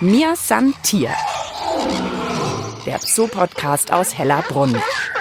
Mir san Tier, der Zoo-Podcast aus Hellerbrunn.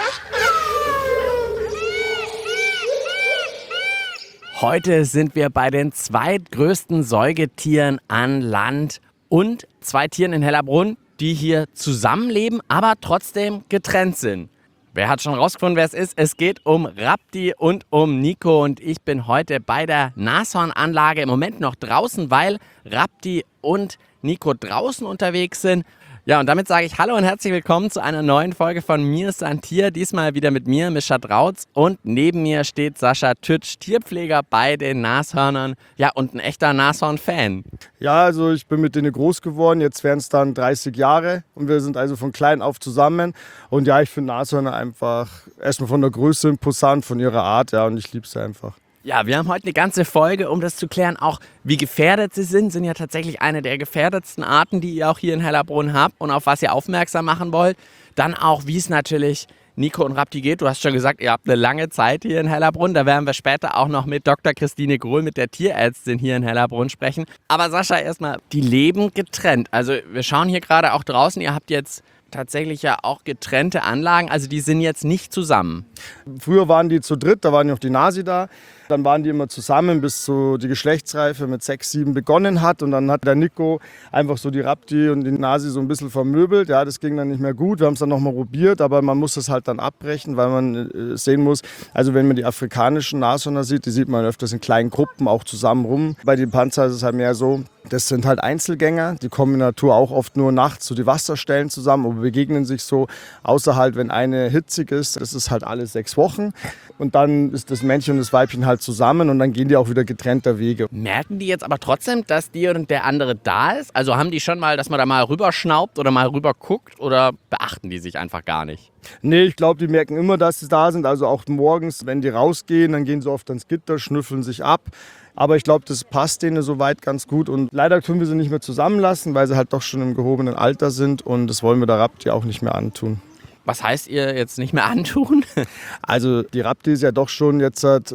Heute sind wir bei den zweitgrößten Säugetieren an Land und 2 Tieren in Hellerbrunn, die hier zusammenleben, aber trotzdem getrennt sind. Wer hat schon rausgefunden, wer es ist? Es geht um Rapti und um Nico und ich bin heute bei der Nashornanlage im Moment noch draußen, weil Rapti und Nico draußen unterwegs sind. Ja, und damit sage ich Hallo und herzlich willkommen zu einer neuen Folge von Mir san Tier. Diesmal wieder mit mir, Mischa Drautz. Und neben mir steht Sascha Tütsch, Tierpfleger bei den Nashörnern. Ja, und ein echter Nashorn-Fan. Ja, also ich bin mit denen groß geworden. Jetzt wären es dann 30 Jahre. Und wir sind also von klein auf zusammen. Und ja, ich finde Nashörner einfach erstmal von der Größe imposant, von ihrer Art. Ja, und ich liebe sie einfach. Ja, wir haben heute eine ganze Folge, um das zu klären, auch wie gefährdet sie sind. Sind ja tatsächlich eine der gefährdetsten Arten, die ihr auch hier in Hellerbrunn habt und auf was ihr aufmerksam machen wollt. Dann auch, wie es natürlich Nico und Rapti geht. Du hast schon gesagt, ihr habt eine lange Zeit hier in Hellerbrunn. Da werden wir später auch noch mit Dr. Christine Grohl, mit der Tierärztin hier in Hellerbrunn sprechen. Aber Sascha, erstmal, die leben getrennt. Also wir schauen hier gerade auch draußen, ihr habt jetzt tatsächlich ja auch getrennte Anlagen, also die sind jetzt nicht zusammen. Früher waren die zu dritt, da waren noch die Nasi da. Dann waren die immer zusammen, bis so die Geschlechtsreife mit 6, 7 begonnen hat. Und dann hat der Nico einfach so die Rapti und die Nasi so ein bisschen vermöbelt. Ja, das ging dann nicht mehr gut. Wir haben es dann nochmal probiert, aber man muss das halt dann abbrechen, weil man sehen muss, also wenn man die afrikanischen Nashörner sieht, die sieht man öfters in kleinen Gruppen auch zusammen rum. Bei den Panzer ist es halt mehr so, das sind halt Einzelgänger, die kommen in der Natur auch oft nur nachts zu die Wasserstellen zusammen und begegnen sich so, außer halt, wenn eine hitzig ist, das ist halt alle 6 Wochen. Und dann ist das Männchen und das Weibchen halt zusammen und dann gehen die auch wieder getrennter Wege. Merken die jetzt aber trotzdem, dass die und der andere da ist? Also haben die schon mal, dass man da mal rüberschnaubt oder mal rüber guckt oder beachten die sich einfach gar nicht? Nee, ich glaube, die merken immer, dass sie da sind. Also auch morgens, wenn die rausgehen, dann gehen sie oft ans Gitter, schnüffeln sich ab. Aber ich glaube, das passt denen soweit ganz gut. Und leider können wir sie nicht mehr zusammenlassen, weil sie halt doch schon im gehobenen Alter sind. Und das wollen wir der Rapti auch nicht mehr antun. Was heißt ihr jetzt nicht mehr antun? Also die Rapti ist ja doch schon jetzt seit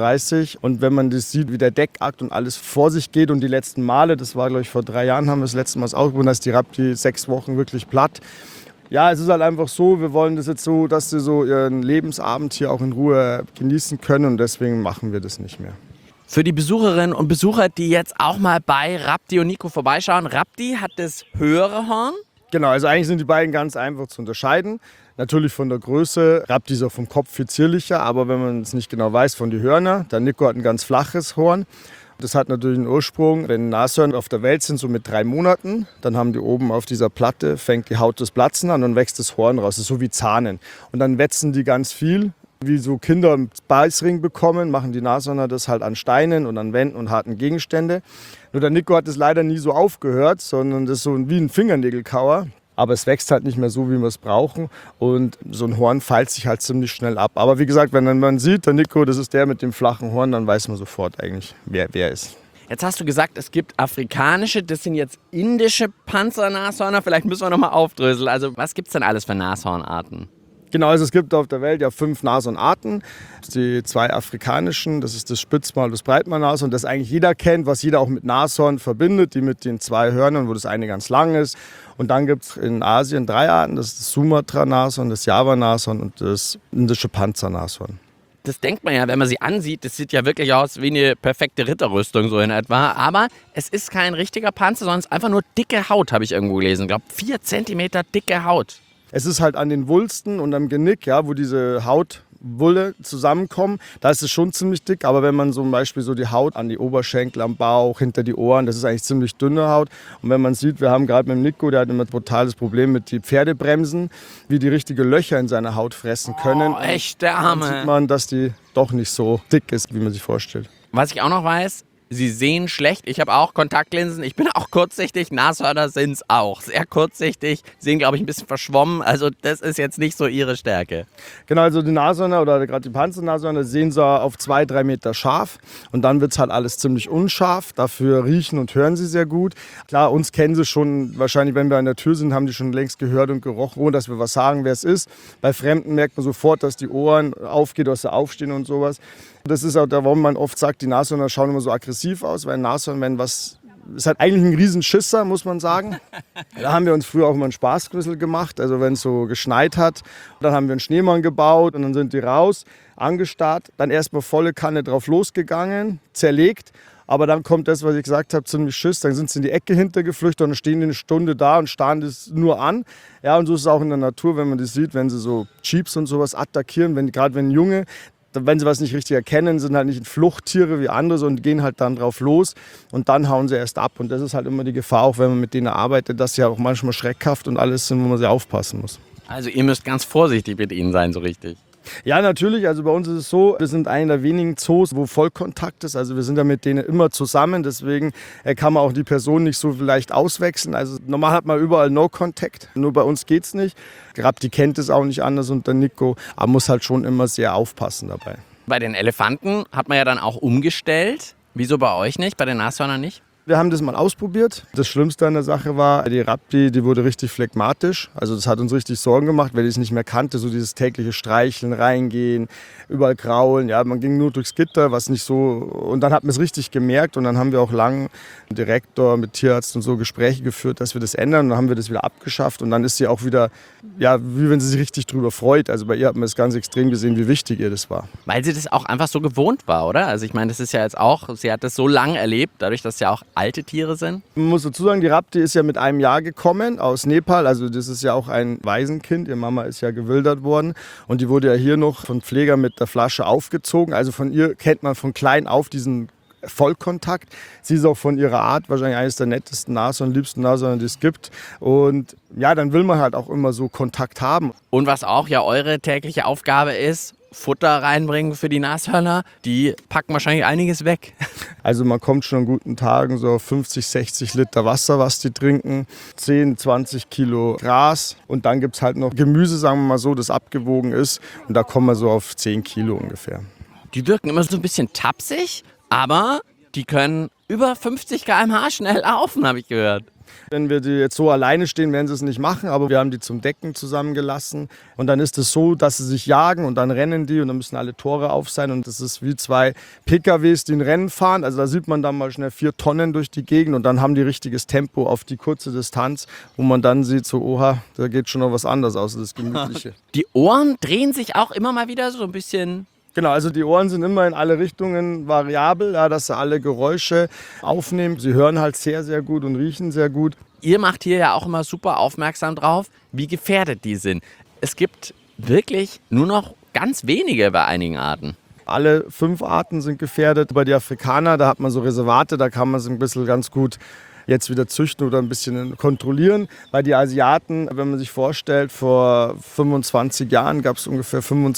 34 und wenn man das sieht, wie der Deckakt und alles vor sich geht und die letzten Male, das war glaube ich vor 3 Jahren, haben wir das letzte Mal ausprobiert, dass die Rapti 6 Wochen wirklich platt. Ja, es ist halt einfach so, wir wollen das jetzt so, dass sie so ihren Lebensabend hier auch in Ruhe genießen können und deswegen machen wir das nicht mehr. Für die Besucherinnen und Besucher, die jetzt auch mal bei Rapti und Nico vorbeischauen, Rapti hat das höhere Horn. Genau, also eigentlich sind die beiden ganz einfach zu unterscheiden. Natürlich von der Größe, Rapti ist auch vom Kopf viel zierlicher, aber wenn man es nicht genau weiß, von den Hörnern. Der Nico hat ein ganz flaches Horn. Das hat natürlich einen Ursprung, wenn Nashörner auf der Welt sind, so mit 3 Monaten, dann haben die oben auf dieser Platte, fängt die Haut das Platzen an und wächst das Horn raus. Das ist so wie Zahnen. Und dann wetzen die ganz viel. Wie so Kinder einen Beißring bekommen, machen die Nashörner das halt an Steinen und an Wänden und harten Gegenstände. Nur der Nico hat das leider nie so aufgehört, sondern das ist so wie ein Fingernägelkauer. Aber es wächst halt nicht mehr so, wie wir es brauchen. Und so ein Horn feilt sich halt ziemlich schnell ab. Aber wie gesagt, wenn man sieht, der Nico, das ist der mit dem flachen Horn, dann weiß man sofort eigentlich, wer ist. Jetzt hast du gesagt, es gibt afrikanische, das sind jetzt indische Panzernashörner. Vielleicht müssen wir nochmal aufdröseln. Also was gibt es denn alles für Nashornarten? Genau, also es gibt auf der Welt ja 5 Nashornarten. Die 2 afrikanischen, das ist das Spitzmaul und das Breitmaul-Nashorn, das eigentlich jeder kennt, was jeder auch mit Nashorn verbindet, die mit den 2 Hörnern, wo das eine ganz lang ist. Und dann gibt es in Asien 3 Arten, das ist das Sumatra-Nashorn, das Java-Nashorn und das indische Panzernashorn. Das denkt man ja, wenn man sie ansieht, das sieht ja wirklich aus wie eine perfekte Ritterrüstung so in etwa. Aber es ist kein richtiger Panzer, sondern es ist einfach nur dicke Haut, habe ich irgendwo gelesen. Ich glaube 4 Zentimeter dicke Haut. Es ist halt an den Wulsten und am Genick, ja, wo diese Hautwolle zusammenkommen, da ist es schon ziemlich dick. Aber wenn man zum Beispiel so die Haut an die Oberschenkel, am Bauch, hinter die Ohren, das ist eigentlich ziemlich dünne Haut. Und wenn man sieht, wir haben gerade mit dem Nico, der hat immer ein brutales Problem mit den Pferdebremsen, wie die richtige Löcher in seiner Haut fressen können. Oh, echt, der Arme. Dann sieht man, dass die doch nicht so dick ist, wie man sich vorstellt. Was ich auch noch weiß, sie sehen schlecht. Ich habe auch Kontaktlinsen. Ich bin auch kurzsichtig. Nashörner sind es auch. Sehr kurzsichtig. Sehen, glaube ich, ein bisschen verschwommen. Also das ist jetzt nicht so ihre Stärke. Genau, also die Nashörner oder gerade die Panzernashörner sehen sie auf 2-3 Meter scharf. Und dann wird es halt alles ziemlich unscharf. Dafür riechen und hören sie sehr gut. Klar, uns kennen sie schon. Wahrscheinlich, wenn wir an der Tür sind, haben die schon längst gehört und gerochen, ohne dass wir was sagen, wer es ist. Bei Fremden merkt man sofort, dass die Ohren aufgehen, dass sie aufstehen und sowas. Das ist auch der, warum man oft sagt, die Nashörner schauen immer so aggressiv aus, weil Nashörner, wenn was ist halt eigentlich ein Riesenschisser, muss man sagen. Da haben wir uns früher auch immer einen Spaß ein bisschen gemacht. Also wenn es so geschneit hat, dann haben wir einen Schneemann gebaut und dann sind die raus, angestarrt, dann erstmal volle Kanne drauf losgegangen, zerlegt. Aber dann kommt das, was ich gesagt habe, ziemlich Schiss. Dann sind sie in die Ecke hintergeflüchtet und dann stehen die eine Stunde da und starren das nur an. Ja, und so ist es auch in der Natur, wenn man das sieht, wenn sie so Jeeps und sowas attackieren, gerade wenn Junge, wenn sie was nicht richtig erkennen, sind halt nicht Fluchttiere wie andere, sondern gehen halt dann drauf los und dann hauen sie erst ab. Und das ist halt immer die Gefahr, auch wenn man mit denen arbeitet, dass sie ja auch manchmal schreckhaft und alles sind, wo man sehr aufpassen muss. Also ihr müsst ganz vorsichtig mit ihnen sein, so richtig. Ja, natürlich. Also bei uns ist es so, wir sind einer der wenigen Zoos, wo Vollkontakt ist. Also wir sind ja mit denen immer zusammen. Deswegen kann man auch die Person nicht so leicht auswechseln. Also normal hat man überall No-Contact. Nur bei uns geht's nicht. Grabdi kennt es auch nicht anders und der Nico. Aber muss halt schon immer sehr aufpassen dabei. Bei den Elefanten hat man ja dann auch umgestellt. Wieso bei euch nicht, bei den Nashörnern nicht? Wir haben das mal ausprobiert. Das Schlimmste an der Sache war, die Rapti, die wurde richtig phlegmatisch. Also das hat uns richtig Sorgen gemacht, weil ich es nicht mehr kannte. So dieses tägliche Streicheln, reingehen, überall kraulen. Ja, man ging nur durchs Gitter, was nicht so... Und dann hat man es richtig gemerkt und dann haben wir auch lang mit dem Direktor, mit Tierarzt und so Gespräche geführt, dass wir das ändern. Und dann haben wir das wieder abgeschafft und dann ist sie auch wieder, ja, wie wenn sie sich richtig drüber freut. Also bei ihr hat man es ganz extrem gesehen, wie wichtig ihr das war. Weil sie das auch einfach so gewohnt war, oder? Also ich meine, das ist ja jetzt auch, sie hat das so lang erlebt, dadurch, dass ja auch alte Tiere sind. Man muss dazu sagen, die Rapti ist ja mit einem Jahr gekommen aus Nepal. Also das ist ja auch ein Waisenkind. Ihre Mama ist ja gewildert worden. Und die wurde ja hier noch von Pfleger mit der Flasche aufgezogen. Also von ihr kennt man von klein auf diesen Vollkontakt. Sie ist auch von ihrer Art wahrscheinlich eines der nettesten Nashörner, liebsten Nashörner, die es gibt. Und ja, dann will man halt auch immer so Kontakt haben. Und was auch ja eure tägliche Aufgabe ist, Futter reinbringen für die Nashörner, die packen wahrscheinlich einiges weg. Also man kommt schon an guten Tagen so auf 50, 60 Liter Wasser, was die trinken, 10, 20 Kilo Gras und dann gibt es halt noch Gemüse, sagen wir mal so, das abgewogen ist und da kommen wir so auf 10 Kilo ungefähr. Die wirken immer so ein bisschen tapsig, aber die können über 50 km/h schnell laufen, habe ich gehört. Wenn wir die jetzt so alleine stehen, werden sie es nicht machen, aber wir haben die zum Decken zusammengelassen. Und dann ist es so, dass sie sich jagen und dann rennen die und dann müssen alle Tore auf sein. Und das ist wie zwei PKWs, die ein Rennen fahren. Also da sieht man dann mal schnell 4 Tonnen durch die Gegend und dann haben die richtiges Tempo auf die kurze Distanz, wo man dann sieht, so, oha, da geht schon noch was anderes außer das Gemütliche. Die Ohren drehen sich auch immer mal wieder so ein bisschen. Genau, also die Ohren sind immer in alle Richtungen variabel, ja, dass sie alle Geräusche aufnehmen. Sie hören halt sehr, sehr gut und riechen sehr gut. Ihr macht hier ja auch immer super aufmerksam drauf, wie gefährdet die sind. Es gibt wirklich nur noch ganz wenige bei einigen Arten. Alle 5 Arten sind gefährdet. Bei den Afrikanern, da hat man so Reservate, da kann man es ein bisschen ganz gut jetzt wieder züchten oder ein bisschen kontrollieren. Bei den Asiaten, wenn man sich vorstellt, vor 25 Jahren gab es ungefähr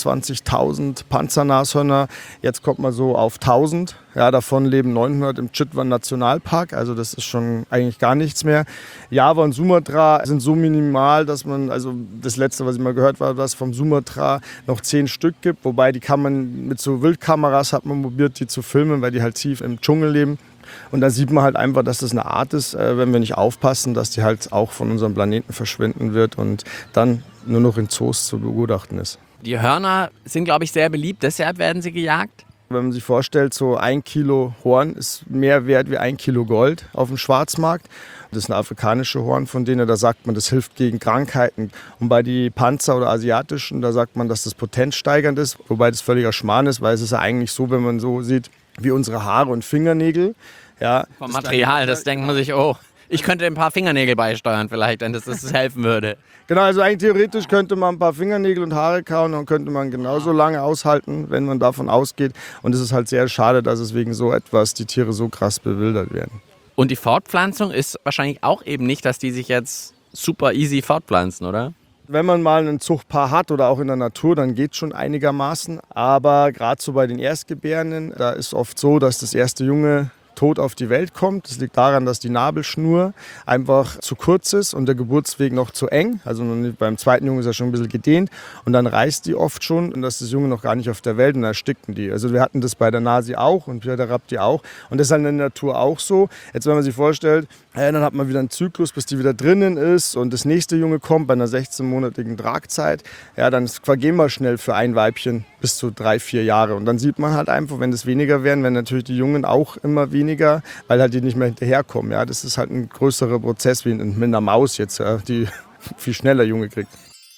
25.000 Panzernashörner. Jetzt kommt man so auf 1.000. Ja, davon leben 900 im Chitwan Nationalpark. Also das ist schon eigentlich gar nichts mehr. Java und Sumatra sind so minimal, dass man, also das letzte, was ich mal gehört habe, dass vom Sumatra noch 10 Stück gibt. Wobei die kann man mit so Wildkameras hat man probiert, die zu filmen, weil die halt tief im Dschungel leben. Und da sieht man halt einfach, dass das eine Art ist, wenn wir nicht aufpassen, dass die halt auch von unserem Planeten verschwinden wird und dann nur noch in Zoos zu begutachten ist. Die Hörner sind, glaube ich, sehr beliebt, deshalb werden sie gejagt. Wenn man sich vorstellt, so 1 Kilo Horn ist mehr wert wie 1 Kilo Gold auf dem Schwarzmarkt. Das ist ein afrikanische Horn von denen, da sagt man, das hilft gegen Krankheiten. Und bei den Panzer- oder asiatischen, da sagt man, dass das potenzsteigernd ist, wobei das völliger Schmarrn ist, weil es ist ja eigentlich so, wenn man so sieht, wie unsere Haare und Fingernägel. Ja, Vom Material, das denkt man sich, oh, ich könnte ein paar Fingernägel beisteuern vielleicht, wenn das helfen würde. Genau, also eigentlich theoretisch könnte man ein paar Fingernägel und Haare kauen und könnte man genauso lange aushalten, wenn man davon ausgeht. Und es ist halt sehr schade, dass es wegen so etwas die Tiere so krass bewildert werden. Und die Fortpflanzung ist wahrscheinlich auch eben nicht, dass die sich jetzt super easy fortpflanzen, oder? Wenn man mal ein Zuchtpaar hat oder auch in der Natur, dann geht es schon einigermaßen. Aber gerade so bei den Erstgebärenden, da ist oft so, dass das erste Junge tot auf die Welt kommt. Das liegt daran, dass die Nabelschnur einfach zu kurz ist und der Geburtsweg noch zu eng. Also beim zweiten Jungen ist er schon ein bisschen gedehnt und dann reißt die oft schon und das ist das Junge noch gar nicht auf der Welt und dann ersticken die. Also wir hatten das bei der Nasi auch und bei der Rapti auch und das ist halt in der Natur auch so. Jetzt wenn man sich vorstellt, dann hat man wieder einen Zyklus, bis die wieder drinnen ist und das nächste Junge kommt bei einer 16-monatigen Tragzeit. Ja, dann vergehen wir schnell für ein Weibchen, bis zu 3-4 Jahre. Und dann sieht man halt einfach, wenn es weniger werden, werden natürlich die Jungen auch immer weniger, weil halt die nicht mehr hinterherkommen. Ja, das ist halt ein größerer Prozess wie mit einer Maus jetzt, ja, die viel schneller Junge kriegt.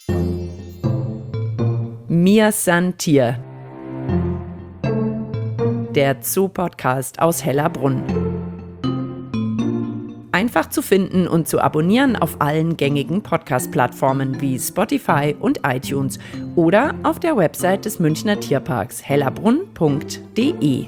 Mir san Tier. Der Zoo-Podcast aus Hellerbrunn. Einfach zu finden und zu abonnieren auf allen gängigen Podcast-Plattformen wie Spotify und iTunes oder auf der Website des Münchner Tierparks hellerbrunn.de.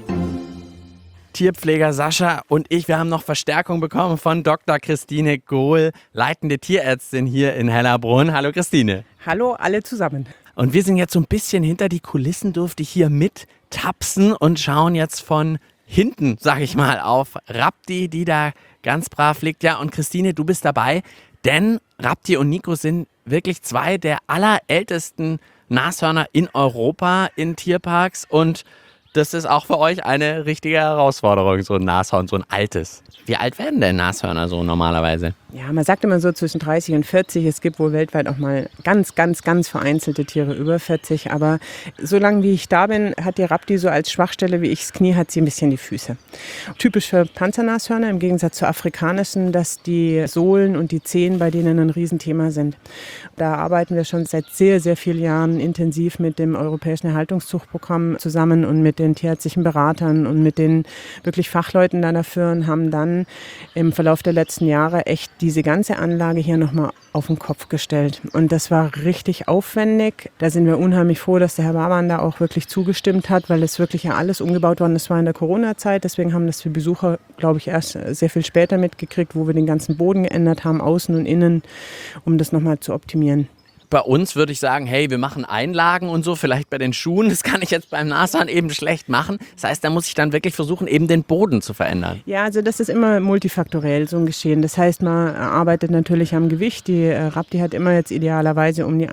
Tierpfleger Sascha und ich, wir haben noch Verstärkung bekommen von Dr. Christine Gohl, leitende Tierärztin hier in Hellerbrunn. Hallo Christine. Hallo alle zusammen. Und wir sind jetzt so ein bisschen hinter die Kulissen, durfte ich hier mittapsen und schauen jetzt von hinten, sag ich mal, auf Rapti, die da ganz brav liegt. Ja, und Christine, du bist dabei, denn Rapti und Nico sind wirklich zwei der allerältesten Nashörner in Europa in Tierparks und das ist auch für euch eine richtige Herausforderung, so ein Nashorn, so ein altes. Wie alt werden denn Nashörner so normalerweise? Ja, man sagt immer so zwischen 30 und 40. Es gibt wohl weltweit auch mal ganz vereinzelte Tiere über 40. Aber solange wie ich da bin, hat die Rapti so als Schwachstelle wie ich das Knie, hat sie ein bisschen die Füße. Typisch für Panzernashörner im Gegensatz zu afrikanischen, dass die Sohlen und die Zehen bei denen ein Riesenthema sind. Da arbeiten wir schon seit sehr, sehr vielen Jahren intensiv mit dem Europäischen Erhaltungszuchtprogramm zusammen und mit den tierärztlichen Beratern und mit den wirklich Fachleuten da dafür und haben dann im Verlauf der letzten Jahre echt diese ganze Anlage hier nochmal auf den Kopf gestellt. Und das war richtig aufwendig. Da sind wir unheimlich froh, dass der Herr Barban da auch wirklich zugestimmt hat, weil es wirklich ja alles umgebaut worden ist. Das war in der Corona-Zeit. Deswegen haben das die Besucher, glaube ich, erst sehr viel später mitgekriegt, wo wir den ganzen Boden geändert haben, außen und innen, um das nochmal zu optimieren. Bei uns würde ich sagen, hey, wir machen Einlagen und so, vielleicht bei den Schuhen. Das kann ich jetzt beim Nashorn eben schlecht machen. Das heißt, da muss ich dann wirklich versuchen, eben den Boden zu verändern. Ja, also das ist immer multifaktoriell so ein Geschehen. Das heißt, man arbeitet natürlich am Gewicht. Die Rapti hat immer jetzt idealerweise um die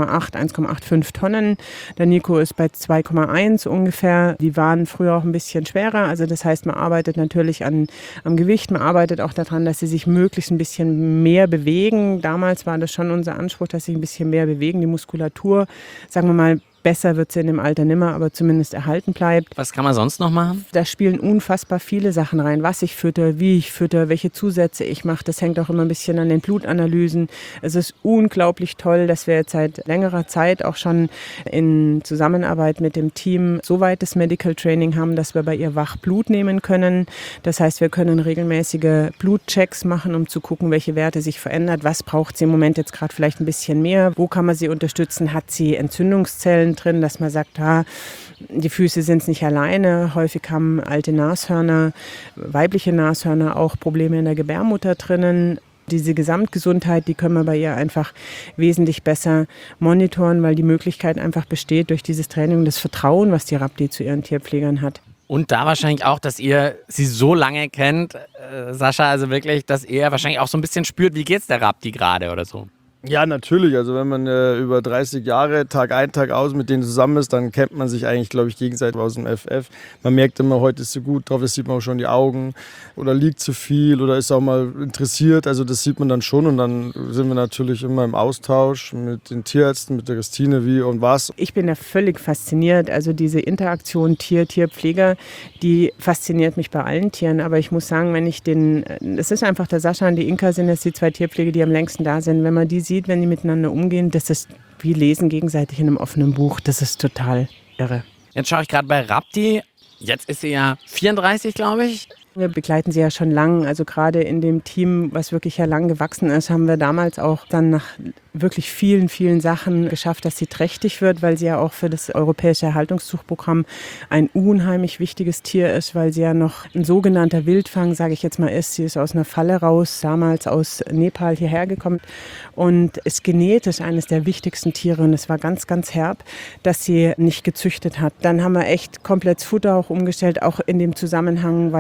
1,85 Tonnen. Der Nico ist bei 2,1 ungefähr. Die waren früher auch ein bisschen schwerer. Also das heißt, man arbeitet natürlich am Gewicht. Man arbeitet auch daran, dass sie sich möglichst ein bisschen mehr bewegen. Damals war das schon unser Anspruch, dass sie ein bisschen mehr bewegen, die Muskulatur, sagen wir mal, besser wird sie in dem Alter nimmer, aber zumindest erhalten bleibt. Was kann man sonst noch machen? Da spielen unfassbar viele Sachen rein, was ich fütter, wie ich fütter, welche Zusätze ich mache. Das hängt auch immer ein bisschen an den Blutanalysen. Es ist unglaublich toll, dass wir jetzt seit längerer Zeit auch schon in Zusammenarbeit mit dem Team so weit das Medical Training haben, dass wir bei ihr wach Blut nehmen können. Das heißt, wir können regelmäßige Blutchecks machen, um zu gucken, welche Werte sich verändert. Was braucht sie im Moment jetzt gerade vielleicht ein bisschen mehr? Wo kann man sie unterstützen? Hat sie Entzündungszellen drin, dass man sagt, die Füße sind es nicht alleine. Häufig haben alte Nashörner, weibliche Nashörner auch Probleme in der Gebärmutter drinnen. Diese Gesamtgesundheit, die können wir bei ihr einfach wesentlich besser monitoren, weil die Möglichkeit einfach besteht durch dieses Training und das Vertrauen, was die Rapti zu ihren Tierpflegern hat. Und da wahrscheinlich auch, dass ihr sie so lange kennt, Sascha, also wirklich, dass ihr wahrscheinlich auch so ein bisschen spürt, wie geht's der Rapti gerade oder so? Ja, natürlich. Also wenn man über 30 Jahre Tag ein, Tag aus mit denen zusammen ist, dann kennt man sich eigentlich, glaube ich, gegenseitig aus dem FF. Man merkt immer, heute ist sie gut drauf, das sieht man auch schon die Augen. Oder liegt zu viel oder ist auch mal interessiert. Also das sieht man dann schon und dann sind wir natürlich immer im Austausch mit den Tierärzten, mit der Christine, wie und was. Ich bin ja völlig fasziniert. Also diese Interaktion Tier-Tierpfleger, die fasziniert mich bei allen Tieren. Aber ich muss sagen, es ist einfach der Sascha und die Inka sind jetzt die zwei Tierpfleger, die am längsten da sind. Wenn man die sieht, wenn die miteinander umgehen, das ist wie lesen gegenseitig in einem offenen Buch. Das ist total irre. Jetzt schaue ich gerade bei Rapti. Jetzt ist sie ja 34, glaube ich. Wir begleiten sie ja schon lang. Also gerade in dem Team, was wirklich ja lang gewachsen ist, haben wir damals auch dann nach wirklich vielen, vielen Sachen geschafft, dass sie trächtig wird, weil sie ja auch für das Europäische Erhaltungszuchtprogramm ein unheimlich wichtiges Tier ist, weil sie ja noch ein sogenannter Wildfang, sage ich jetzt mal, ist. Sie ist aus einer Falle raus, damals aus Nepal hierher gekommen und ist genetisch eines der wichtigsten Tiere. Und es war ganz, ganz herb, dass sie nicht gezüchtet hat. Dann haben wir echt komplett das Futter auch umgestellt, auch in dem Zusammenhang, weil die Fruchtbarkeit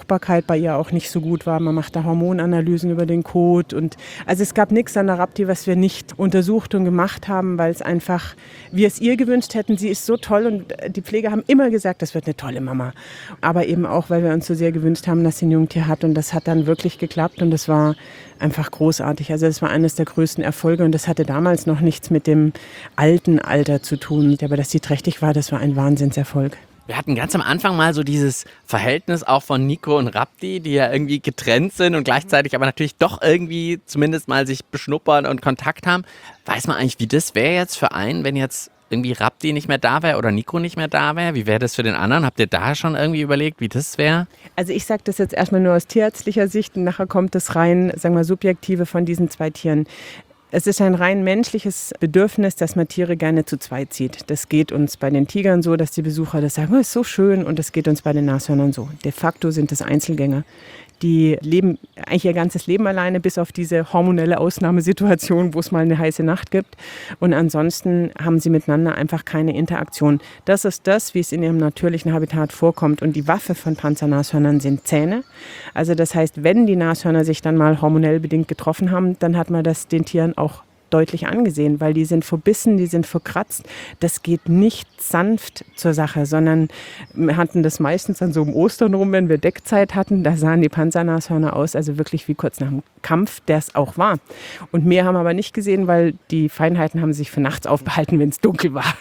Fruchtbarkeit bei ihr auch nicht so gut war. Man macht da Hormonanalysen über den Kot. Und also es gab nichts an der Rapti, was wir nicht untersucht und gemacht haben, weil es einfach, wir es ihr gewünscht hätten. Sie ist so toll und die Pfleger haben immer gesagt, das wird eine tolle Mama. Aber eben auch, weil wir uns so sehr gewünscht haben, dass sie ein Jungtier hat. Und das hat dann wirklich geklappt und das war einfach großartig. Also das war eines der größten Erfolge und das hatte damals noch nichts mit dem alten Alter zu tun. Aber dass sie trächtig war, das war ein Wahnsinnserfolg. Wir hatten ganz am Anfang mal so dieses Verhältnis auch von Nico und Rapti, die ja irgendwie getrennt sind und gleichzeitig aber natürlich doch irgendwie zumindest mal sich beschnuppern und Kontakt haben. Weiß man eigentlich, wie das wäre jetzt für einen, wenn jetzt irgendwie Rapti nicht mehr da wäre oder Nico nicht mehr da wäre? Wie wäre das für den anderen? Habt ihr da schon irgendwie überlegt, wie das wäre? Also ich sage das jetzt erstmal nur aus tierärztlicher Sicht und nachher kommt das rein, sagen wir, subjektive von diesen zwei Tieren. Es ist ein rein menschliches Bedürfnis, dass man Tiere gerne zu zweit sieht. Das geht uns bei den Tigern so, dass die Besucher das sagen, oh, ist so schön, und das geht uns bei den Nashörnern so. De facto sind es Einzelgänger. Die leben eigentlich ihr ganzes Leben alleine, bis auf diese hormonelle Ausnahmesituation, wo es mal eine heiße Nacht gibt. Und ansonsten haben sie miteinander einfach keine Interaktion. Das ist das, wie es in ihrem natürlichen Habitat vorkommt. Und die Waffe von Panzernashörnern sind Zähne. Also das heißt, wenn die Nashörner sich dann mal hormonell bedingt getroffen haben, dann hat man das den Tieren auch deutlich angesehen, weil die sind verbissen, die sind verkratzt. Das geht nicht sanft zur Sache, sondern wir hatten das meistens an so einem Ostern rum, wenn wir Deckzeit hatten. Da sahen die Panzernashörner aus, also wirklich wie kurz nach dem Kampf, der es auch war. Und mehr haben wir aber nicht gesehen, weil die Feinheiten haben sich für nachts aufbehalten, wenn es dunkel war.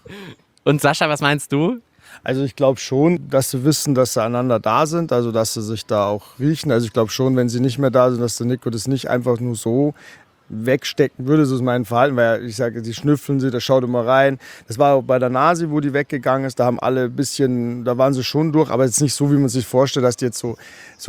Und Sascha, was meinst du? Also ich glaube schon, dass sie wissen, dass sie einander da sind, also dass sie sich da auch riechen. Also ich glaube schon, wenn sie nicht mehr da sind, dass der Nico das nicht einfach nur so wegstecken würde, so ist mein Verhalten, weil ich sage, die schnüffeln sie, da schaut immer rein. Das war auch bei der Nasi, wo die weggegangen ist, da haben alle ein bisschen, da waren sie schon durch, aber jetzt nicht so, wie man sich vorstellt, dass die jetzt so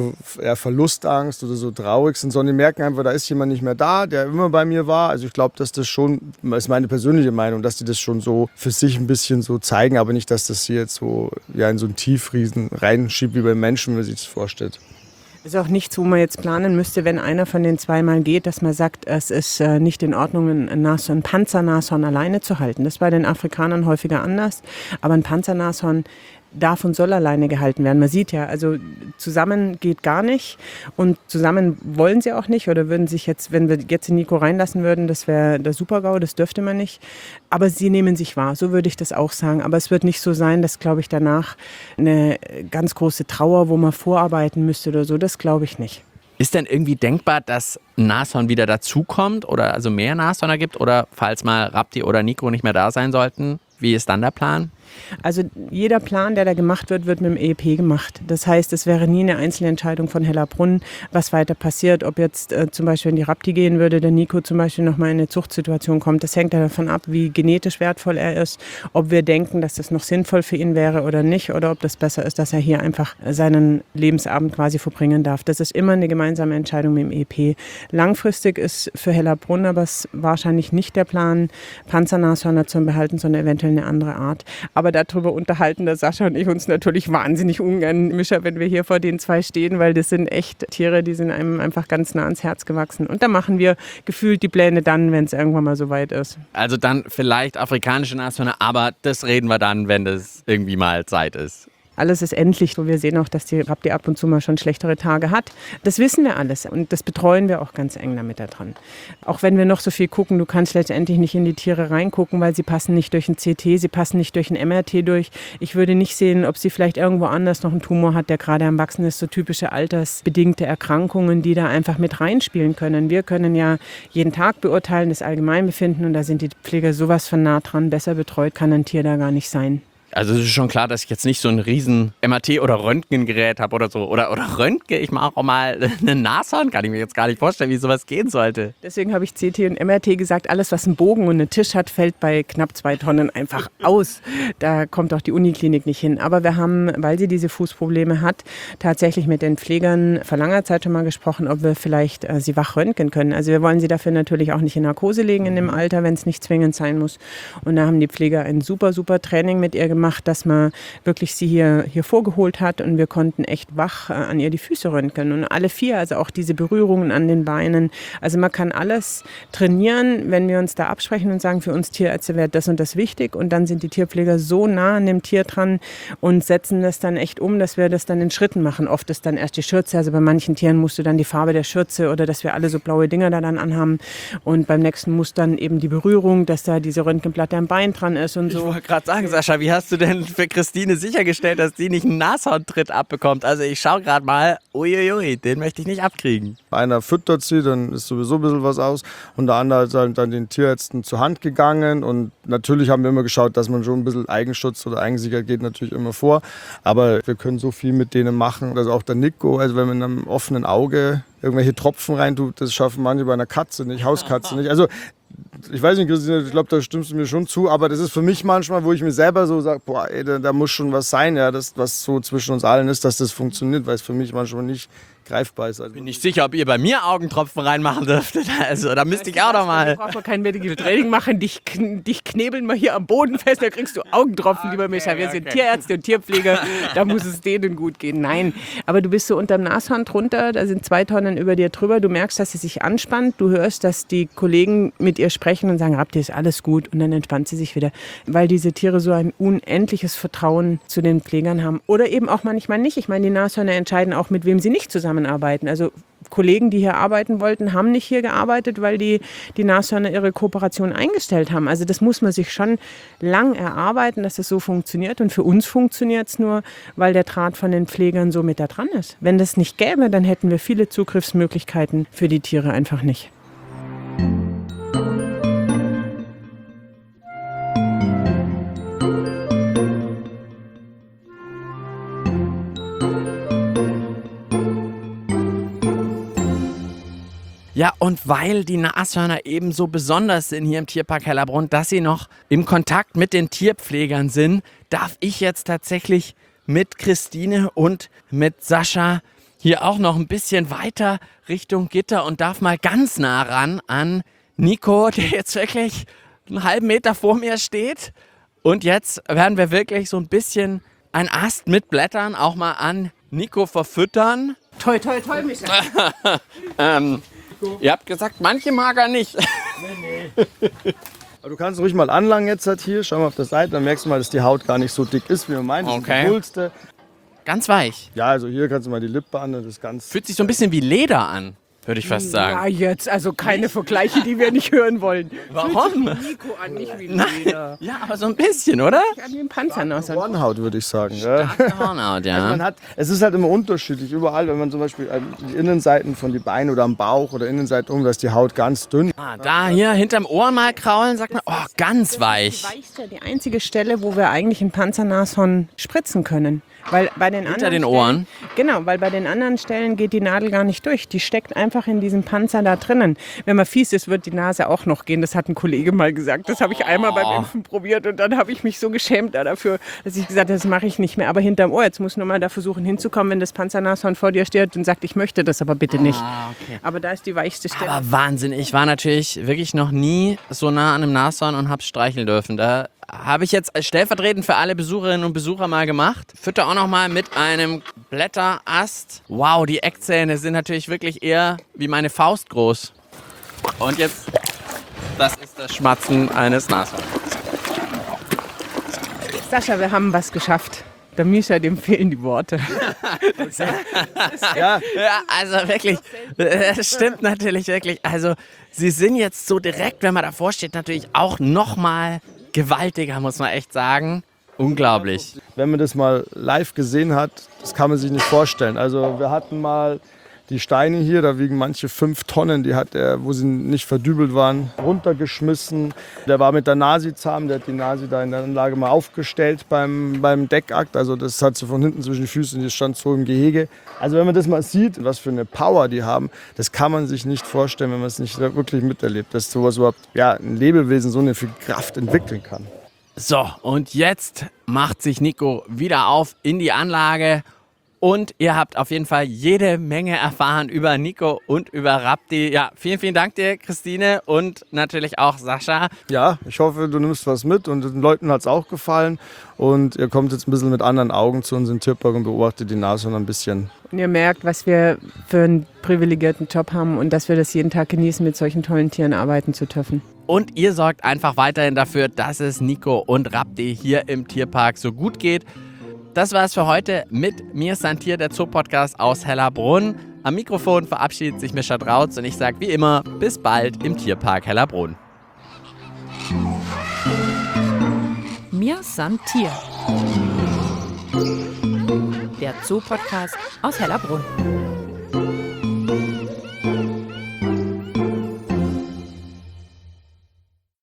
Verlustangst oder so traurig sind, sondern die merken einfach, da ist jemand nicht mehr da, der immer bei mir war. Also ich glaube, dass das schon, das ist meine persönliche Meinung, dass die das schon so für sich ein bisschen so zeigen, aber nicht, dass das hier jetzt so ja, in so einen Tiefriesen reinschiebt wie beim Menschen, wenn man sich das vorstellt. Ist auch nichts, wo man jetzt planen müsste, wenn einer von den zwei mal geht, dass man sagt, es ist nicht in Ordnung, ein Panzernashorn alleine zu halten. Das ist bei den Afrikanern häufiger anders, aber ein Panzernashorn darf und soll alleine gehalten werden. Man sieht ja, also zusammen geht gar nicht und zusammen wollen sie auch nicht oder würden sich jetzt, wenn wir jetzt den Nico reinlassen würden, das wäre der Super-GAU, das dürfte man nicht. Aber sie nehmen sich wahr, so würde ich das auch sagen. Aber es wird nicht so sein, dass, glaube ich, danach eine ganz große Trauer, wo man vorarbeiten müsste oder so, das glaube ich nicht. Ist denn irgendwie denkbar, dass ein Nashorn wieder dazukommt oder also mehr Nashörner gibt oder falls mal Rapti oder Nico nicht mehr da sein sollten, wie ist dann der Plan? Also jeder Plan, der da gemacht wird, wird mit dem EEP gemacht. Das heißt, es wäre nie eine Einzelentscheidung von Hellerbrunn, was weiter passiert. Ob jetzt zum Beispiel, wenn die Rapti gehen würde, der Nico zum Beispiel nochmal in eine Zuchtsituation kommt. Das hängt ja davon ab, wie genetisch wertvoll er ist, ob wir denken, dass das noch sinnvoll für ihn wäre oder nicht, oder ob das besser ist, dass er hier einfach seinen Lebensabend quasi verbringen darf. Das ist immer eine gemeinsame Entscheidung mit dem EEP. Langfristig ist für Hellerbrunn aber wahrscheinlich nicht der Plan, Panzernashörner zu behalten, sondern eventuell eine andere Art. Aber darüber unterhalten der Sascha und ich uns natürlich wahnsinnig ungern, Mischa, wenn wir hier vor den zwei stehen, weil das sind echt Tiere, die sind einem einfach ganz nah ans Herz gewachsen. Und da machen wir gefühlt die Pläne dann, wenn es irgendwann mal so weit ist. Also dann vielleicht afrikanische Nashörner, aber das reden wir dann, wenn das irgendwie mal Zeit ist. Alles ist endlich. Wir sehen auch, dass die Rapti ab und zu mal schon schlechtere Tage hat. Das wissen wir alles und das betreuen wir auch ganz eng damit da dran. Auch wenn wir noch so viel gucken, du kannst letztendlich nicht in die Tiere reingucken, weil sie passen nicht durch ein CT, sie passen nicht durch ein MRT durch. Ich würde nicht sehen, ob sie vielleicht irgendwo anders noch einen Tumor hat, der gerade am Wachsen ist. So typische altersbedingte Erkrankungen, die da einfach mit reinspielen können. Wir können ja jeden Tag beurteilen, das Allgemeinbefinden, und da sind die Pfleger sowas von nah dran. Besser betreut kann ein Tier da gar nicht sein. Also es ist schon klar, dass ich jetzt nicht so ein riesen MRT- oder Röntgengerät habe oder so. Oder Röntgen, ich mache auch mal eine Nashorn, kann ich mir jetzt gar nicht vorstellen, wie sowas gehen sollte. Deswegen habe ich CT und MRT gesagt, alles was einen Bogen und einen Tisch hat, fällt bei knapp 2 Tonnen einfach aus. Da kommt auch die Uniklinik nicht hin. Aber wir haben, weil sie diese Fußprobleme hat, tatsächlich mit den Pflegern vor langer Zeit schon mal gesprochen, ob wir vielleicht sie wach röntgen können. Also wir wollen sie dafür natürlich auch nicht in Narkose legen in dem Alter, wenn es nicht zwingend sein muss. Und da haben die Pfleger ein super, super Training mit ihr gemacht. gemacht, dass man wirklich sie hier vorgeholt hat und wir konnten echt wach an ihr die Füße röntgen. Und alle 4, also auch diese Berührungen an den Beinen. Also man kann alles trainieren, wenn wir uns da absprechen und sagen, für uns Tierärzte wäre das und das wichtig. Und dann sind die Tierpfleger so nah an dem Tier dran und setzen das dann echt um, dass wir das dann in Schritten machen. Oft ist dann erst die Schürze, also bei manchen Tieren musst du dann die Farbe der Schürze oder dass wir alle so blaue Dinger da dann anhaben. Und beim nächsten muss dann eben die Berührung, dass da diese Röntgenplatte am Bein dran ist und so. Ich wollte gerade sagen, Sascha, wie hast du denn für Christine sichergestellt, dass die nicht einen Nashorntritt abbekommt? Also ich schaue gerade mal, uiuiui, den möchte ich nicht abkriegen. Einer füttert sie, dann ist sowieso ein bisschen was aus. Und der andere ist halt dann den Tierärzten zur Hand gegangen. Und natürlich haben wir immer geschaut, dass man schon ein bisschen Eigenschutz oder Eigensicherheit geht natürlich immer vor. Aber wir können so viel mit denen machen. Also auch der Nico, also wenn man in einem offenen Auge irgendwelche Tropfen reintut, das schaffen manche bei einer Katze nicht, Hauskatze nicht. Also ich weiß nicht, Christine, ich glaube, da stimmst du mir schon zu, aber das ist für mich manchmal, wo ich mir selber so sage, boah, ey, da muss schon was sein, ja, das, was so zwischen uns allen ist, dass das funktioniert, weil es für mich manchmal nicht greifbar ist. Also Bin nicht sicher, ob ihr bei mir Augentropfen reinmachen dürftet. Also da müsste ich auch noch mal. Da braucht man kein Medical Training machen, dich knebeln wir hier am Boden fest, da kriegst du Augentropfen, lieber Micha. Wir sind Tierärzte und Tierpfleger, da muss es denen gut gehen. Nein, aber du bist so unterm Nashorn drunter, da sind 2 Tonnen über dir drüber, du merkst, dass sie sich anspannt, du hörst, dass die Kollegen mit ihr sprechen und sagen, habt ihr, ist alles gut, und dann entspannt sie sich wieder, weil diese Tiere so ein unendliches Vertrauen zu den Pflegern haben oder eben auch manchmal nicht. Ich meine, die Nashörner entscheiden auch, mit wem sie nicht zusammenarbeiten. Also Kollegen, die hier arbeiten wollten, haben nicht hier gearbeitet, weil die Nashörner ihre Kooperation eingestellt haben. Also das muss man sich schon lang erarbeiten, dass das so funktioniert. Und für uns funktioniert es nur, weil der Draht von den Pflegern so mit da dran ist. Wenn das nicht gäbe, dann hätten wir viele Zugriffsmöglichkeiten für die Tiere einfach nicht. Ja, und weil die Nashörner eben so besonders sind hier im Tierpark Hellerbrunn, dass sie noch im Kontakt mit den Tierpflegern sind, darf ich jetzt tatsächlich mit Christine und mit Sascha hier auch noch ein bisschen weiter Richtung Gitter und darf mal ganz nah ran an Nico, der jetzt wirklich einen halben Meter vor mir steht. Und jetzt werden wir wirklich so ein bisschen einen Ast mit Blättern auch mal an Nico verfüttern. Toi, toi, toi, Micha. Ihr habt gesagt, manche mag er nicht. Aber du kannst ruhig mal anlangen jetzt halt hier, schau mal auf der Seite, dann merkst du mal, dass die Haut gar nicht so dick ist, wie man meint. Okay. Die Pulste. Ganz weich. Ja, also hier kannst du mal die Lippe an, das ist ganz... Fühlt sich so ein bisschen wie Leder an, würde ich fast sagen. Ja, jetzt, also keine Vergleiche, die wir nicht hören wollen. Warum? Nico an, nicht wie Leder. Ja, aber so ein bisschen, oder? An den Panzern aus. Hornhaut, würde ich sagen. Ja. Hornhaut, ja. Es ist halt immer unterschiedlich. Überall, wenn man zum Beispiel die Innenseiten von den Beinen oder am Bauch oder Innenseite da ist die Haut ganz dünn. Da hier hinterm Ohr mal kraulen, sagt man, oh, ganz weich. Die einzige Stelle, wo wir eigentlich ein Panzernashorn spritzen können. Weil bei den Hinter anderen den Ohren? Genau, weil bei den anderen Stellen geht die Nadel gar nicht durch. Die steckt einfach in diesem Panzer da drinnen. Wenn man fies ist, wird die Nase auch noch gehen. Das hat ein Kollege mal gesagt. Das habe ich einmal beim Impfen probiert und dann habe ich mich so geschämt dafür, dass ich gesagt habe, das mache ich nicht mehr. Aber hinterm Ohr, jetzt muss nur mal da versuchen hinzukommen, wenn das Panzernashorn vor dir steht und sagt, ich möchte das aber bitte nicht. Okay. Aber da ist die weichste Stelle. Aber Wahnsinn, ich war natürlich wirklich noch nie so nah an einem Nashorn und habe streicheln dürfen. Da habe ich jetzt stellvertretend für alle Besucherinnen und Besucher mal gemacht. Fütter auch noch mal mit einem Blätterast. Wow, die Eckzähne sind natürlich wirklich eher wie meine Faust groß. Und jetzt, das ist das Schmatzen eines Nashorns. Sascha, wir haben was geschafft. Der Mischa, dem fehlen die Worte. Ja. Ja, also wirklich, das stimmt natürlich wirklich. Also sie sind jetzt so direkt, wenn man davor steht, natürlich auch noch mal gewaltiger, muss man echt sagen. Unglaublich. Wenn man das mal live gesehen hat, das kann man sich nicht vorstellen. Also wir hatten mal die Steine hier, da wiegen manche 5 Tonnen, die hat er, wo sie nicht verdübelt waren, runtergeschmissen. Der war mit der Nasi zahm, der hat die Nasi da in der Anlage mal aufgestellt beim Deckakt. Also das hat sie von hinten zwischen die Füße, die stand so im Gehege. Also wenn man das mal sieht, was für eine Power die haben, das kann man sich nicht vorstellen, wenn man es nicht wirklich miterlebt, dass sowas überhaupt, ja, ein Lebewesen so eine viel Kraft entwickeln kann. So, und jetzt macht sich Nico wieder auf in die Anlage Und ihr habt auf jeden Fall jede Menge erfahren über Nico und über Rapti. Ja, vielen, vielen Dank dir, Christine, und natürlich auch Sascha. Ja, ich hoffe, du nimmst was mit und den Leuten hat es auch gefallen. Und ihr kommt jetzt ein bisschen mit anderen Augen zu uns in Tierpark und beobachtet die Nashörner ein bisschen. Und ihr merkt, was wir für einen privilegierten Job haben und dass wir das jeden Tag genießen, mit solchen tollen Tieren arbeiten zu dürfen. Und ihr sorgt einfach weiterhin dafür, dass es Nico und Rapti hier im Tierpark so gut geht. Das war es für heute mit mir, Santier, der Zoopodcast aus Hellerbrunn. Am Mikrofon verabschiedet sich Mischa Drautz und ich sage wie immer, bis bald im Tierpark Hellerbrunn. Mir Santier. Der Zoopodcast aus Hellerbrunn.